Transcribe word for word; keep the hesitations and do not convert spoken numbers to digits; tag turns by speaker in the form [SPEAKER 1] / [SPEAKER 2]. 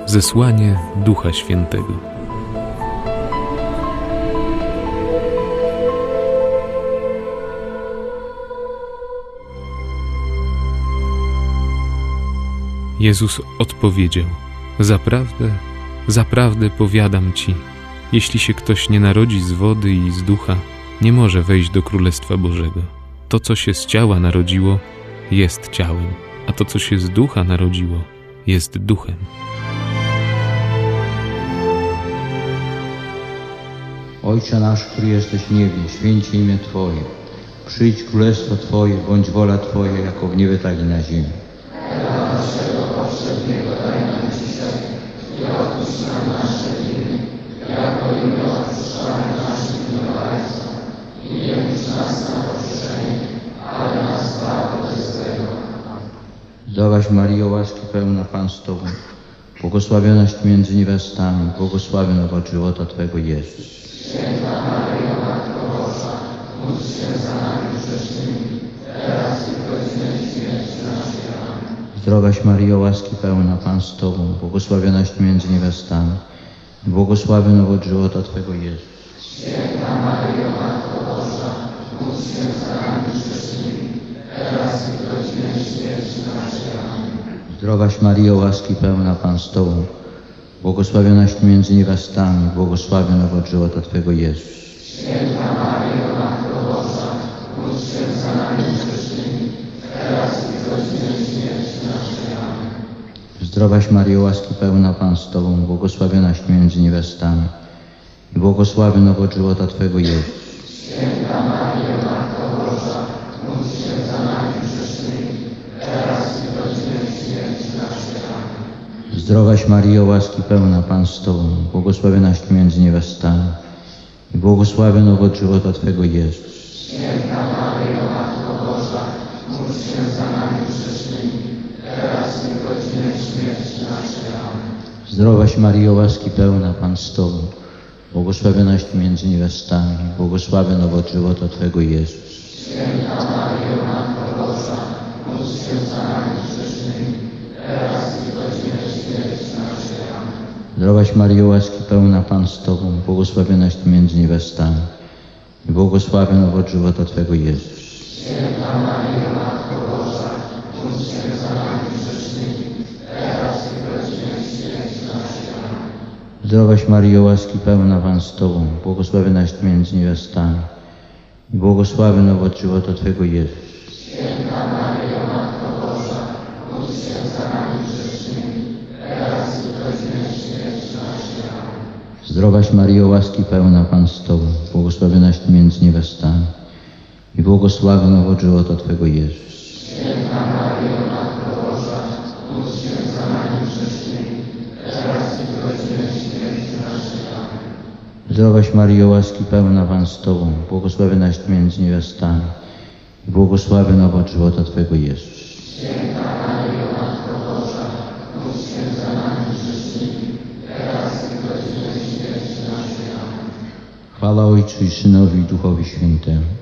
[SPEAKER 1] Zesłanie Ducha Świętego. Jezus odpowiedział: Zaprawdę, zaprawdę powiadam ci, jeśli się ktoś nie narodzi z wody i z ducha, nie może wejść do Królestwa Bożego. To, co się z ciała narodziło, jest ciałem, a to, co się z ducha narodziło, jest duchem.
[SPEAKER 2] Ojcze nasz, który jesteś w niebie, święć imię Twoje. Przyjdź królestwo Twoje, bądź wola Twoja, jako w niebie, tak i na ziemi.
[SPEAKER 3] Chleba naszego powszedniego daj nam dzisiaj i odpuść nam nasze winy, jako i my odpuszczamy naszym winowajcom. I nie wódź nas na pokuszenie, ale nas zbaw ode złego.
[SPEAKER 2] Zdrowaś Maryjo, łaski pełna, Pan z Tobą, błogosławionaś Ty między niewiastami, błogosławiony owoc żywota Twego Jezus.
[SPEAKER 3] Święta Maryjo, Matko Boża, módl się za nami grzesznymi, teraz i w godzinę śmierci naszej. Amen.
[SPEAKER 2] Zdrowaś Maryjo, łaski pełna, Pan z Tobą, błogosławionaś Ty między niewiastami, i błogosławiony owoc żywota Twego Jezus.
[SPEAKER 3] Święta Maryjo, Matko Boża, módl się za nami grzesznymi, teraz i w godzinę śmierci naszej. Amen.
[SPEAKER 2] Zdrowaś Maryjo, łaski pełna, Pan z Tobą, błogosławionaś Ty między niewiastami, błogosławiony owoc żywota Twego Jezus.
[SPEAKER 3] Święta Maryjo, Matko Boża, módl się za nami grzesznymi, teraz i w godzinę śmierci naszej. Amen.
[SPEAKER 2] Zdrowaś Maryjo, łaski pełna, Pan z Tobą, błogosławionaś Ty między niewiastami, i błogosławiony owoc żywota Twego Jezus.
[SPEAKER 3] Święta Maryjo, Matko Boża, módl się za nami grzesznymi, teraz i w godzinę śmierci naszej. Amen.
[SPEAKER 2] Zdrowaś Maryjo, łaski pełna, Pan z Tobą, błogosławionaś Ty między niewiastami, i błogosławiony owoc żywota Twego Jezus.
[SPEAKER 3] Święta Maryjo, Matko Boża, módl się za nami grzesznymi, teraz i w godzinę śmierci naszej. Amen.
[SPEAKER 2] Zdrowaś Maryjo, łaski pełna, Pan z Tobą, błogosławionaś Ty między niewiastami, i błogosławiony owoc żywota Twego Jezus.
[SPEAKER 3] Święta Maryjo, Matko Boża, módl się za nami grzesznymi, teraz i w godzinę śmierci naszej. Amen.
[SPEAKER 2] Zdrowaś Maryjo, łaski pełna, Pan z Tobą, błogosławionaś Ty między niewiastami, i błogosławiony owoc żywota Twego Jezus.
[SPEAKER 3] Święta Maryjo, Matko Boża, módl się za nami grzesznymi, teraz i w godzinę śmierci naszej. Amen.
[SPEAKER 2] Zdrowaś Maryjo, łaski pełna, Pan z Tobą, błogosławionaś Ty między niewiastami, i błogosławiony owoc żywota Twego Jezus.
[SPEAKER 3] Święta Maryjo, Matko Boża, módl się za nami grzesznymi, teraz i w godzinę śmierci naszej. Amen.
[SPEAKER 2] Zdrowaś Maryjo, łaski pełna, Pan z Tobą, błogosławionaś Ty między niewiastami, i błogosławiony owoc żywota Twego Jezus.
[SPEAKER 3] Święta Maryjo, Matko Boża, módl się za nami grzesznymi, teraz i w godzinę śmierci naszej. Amen.
[SPEAKER 2] Zdrowaś Maryjo, łaski pełna, Pan z Tobą, błogosławionaś Ty między niewiastami, i błogosławiony owoc żywota Twego Jezus.
[SPEAKER 3] Święta Maryjo, Matko Boża, módl się za nami grzesznymi, teraz i w godzinę śmierci naszej. Amen.
[SPEAKER 2] Chwała Ojcu i Synowi, i Duchowi Świętemu.